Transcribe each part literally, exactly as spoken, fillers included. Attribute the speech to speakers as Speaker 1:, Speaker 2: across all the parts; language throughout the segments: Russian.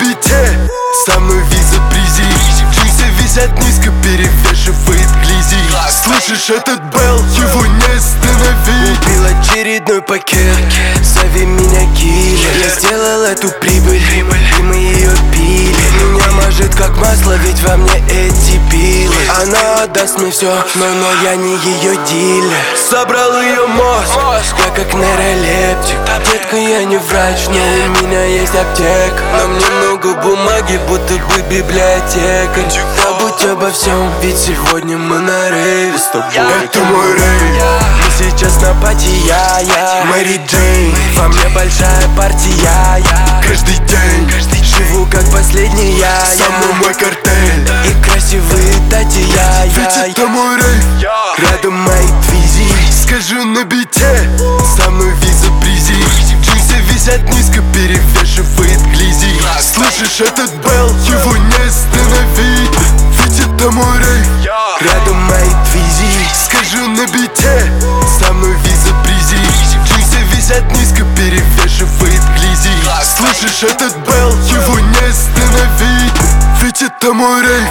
Speaker 1: бите, со мной виза призи. Джинсы висят низко, перевешивает глизи. Слышишь этот белл, его не остановить.
Speaker 2: Купил очередной пакет, зови меня киллер. Я сделал эту прибыль, и мы ее пили. Меня мажет как масло, ведь во мне эти пилы. Она отдаст мне все, но, но я не ее дилер. Собрал ее мозг, я как нейролептик. Детка, я не врач, но у меня есть аптека. На мне много бумаги, будто бы библиотекарь. Забудь обо всем, ведь сегодня мы на рейве с тобой.
Speaker 1: Это мой рейв.
Speaker 2: Мы сейчас на пати, я, я
Speaker 1: Мэри Джейн,
Speaker 2: во мне большая партия, я
Speaker 1: каждый день
Speaker 2: живу как последний, я,
Speaker 1: со мной мой картель.
Speaker 2: И красивые тати, я,
Speaker 1: Ведь
Speaker 2: я
Speaker 1: это мой рейв.
Speaker 2: Рядом мои твизи.
Speaker 1: Скажу на бите, со мной виза призи. Джинсы висят низко, перевешивает глизи. Слышишь этот белл, его не остановить. Ведь это мой рейв.
Speaker 2: Рядом мои твизи.
Speaker 1: Скажу на бите, со мной виза призи. Джинсы висят низко, перевешивает глизи. Слышишь этот белл, его не остановить. Ведь это мой рейв.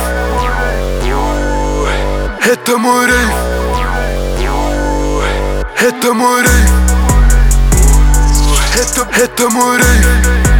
Speaker 1: Это мой рейв. Это мой рейв. Это, это мой рейв.